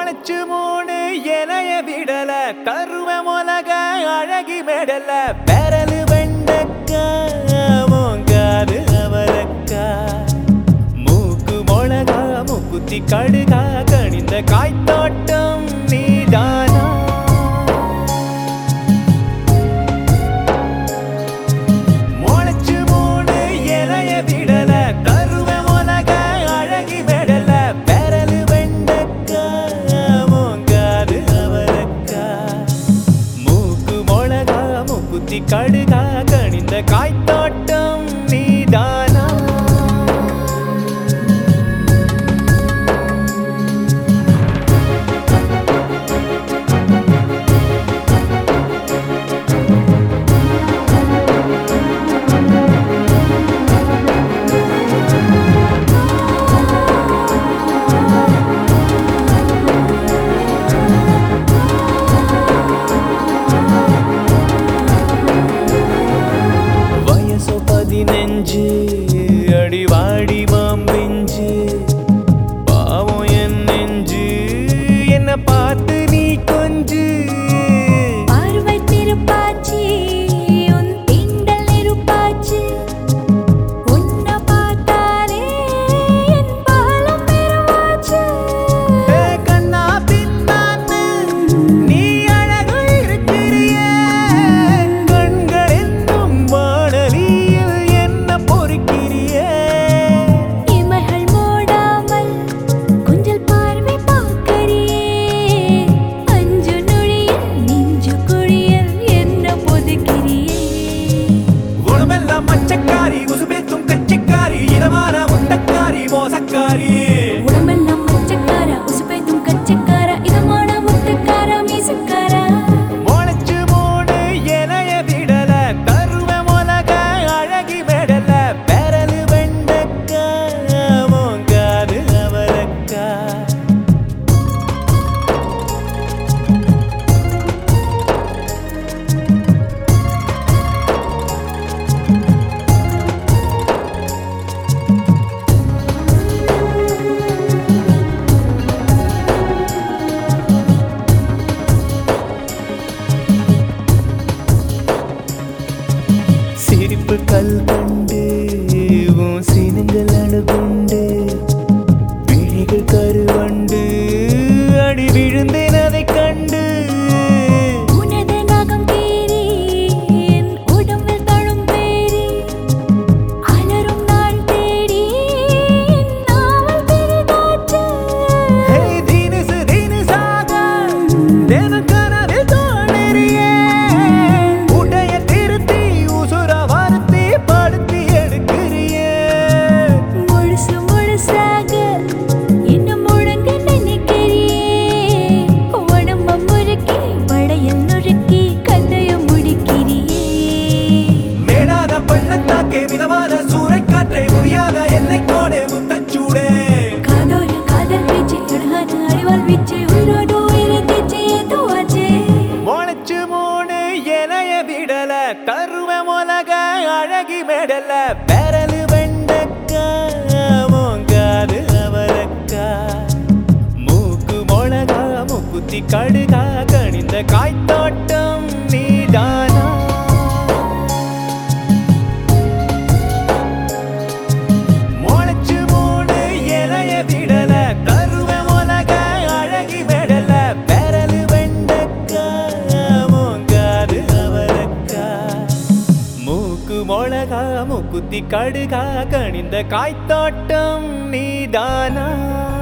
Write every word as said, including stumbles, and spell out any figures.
முளைச்சு மூணு இலைய விடல கருவ மொலக அழகி மெடல பெரலு வெண்டக்கா மோங்காது அவரக்கா மூக்கு மொளகா மூக்குத்தி கடுகா கணிந்த காய்த்தோட்டம் நீதானா முளைச்சு மூணு இலைய விடல கருவ மொலக அழகி மெடல பெரலு வெண்டக்கா மோங்காது அவரக்கா மூக்கு மொளகா மூக்குத்தி கடுகா கணிந்த காய்த்தோட்டம் நீதானா நெஞ்சு அடிவாடி மாம்பிஞ்சு பாவம் என் நெஞ்சு என்ன பார்த்து நீ கொஞ்சு பார்வை திருப்பாச்சி உன் திண்டல் நெருப்பாச்சி உன்னை பார்த்தாலே என் பாலம் பெருமாச்சு கண்ணா பின்னான்னு நீ அழகு இருக்கிறியே கண்கள் என்னும் வானலி இமைகள் மூடாமல் கொஞ்சல் பார்வை பார்க்கறியே அஞ்சு நொழியில் நெஞ்சு குழியில் என்ன பொதுக்கிறியே உடம்பெல்லாம் மச்சக்காரி உசுபேத்தும் கச்சிக்காரி இதமான முட்டக்காரி மோசக்காரி உடம்பெல்லாம் மச்சக்கார உசுப்பேத்தும் கச்சக்கார இதமான முட்டக்கார மீசக்கார முளைச்சு மூணு இலைய விடல கருவ மொலக அழகி மெடல பெரலு வெண்டக்கா மோங்காது அவரக்கா சிரிப்பு கல் கண்டு உன் சினங்கள் அணுகுண்டு விழிகள் கருவண்டு அடி விழுந்தேன் அதை கண்டு உனது நகம் தேறி என் உடம்பில் தழும் பேரி அலரும் நாள் தேடி என் நாவல் பெரிதாச்சு ஹே தினுசு தினுசாக தினம் கனவில் தோன்றியே உடைய திருத்தி உசுர வருத்தி படுத்தி எடுக்கிறியே முழுசு முழுசாக என்ன முழங்க நினைக்கிறியே உடம்ப முறுக்கி படையில் நுறுக்கி கதைய முடிக்கிறியே மேடாத பள்ளத்தாக்கே மிதமான சூறைக்காற்றை முடியாத என்னை கோடே முத்தச்சூடே காதோர காதல் வீச்சு அழகான அறிவால் வீச்சு உயிரோடு உயிரை தேச்சு ஏதுவாச்சு முளைச்சு மூணு இலைய விடல கருவ மொலக அழகி மெடல பெரலு வெண்டக்கா மோங்காது அவரக்கா மூக்கு மொளகா மூக்குத்தி கடுகா கணிந்த காய்த்தோட்டம் நீதானா முளைச்சு மூணு இலைய விடல கருவ மொலக அழகி மெடல பெரலு வெண்டக்கா மோங்காது அவரக்கா மூக்கு மொளகா மூக்குத்தி கடுகா கணிந்த காய்த்தோட்டம் நீதானா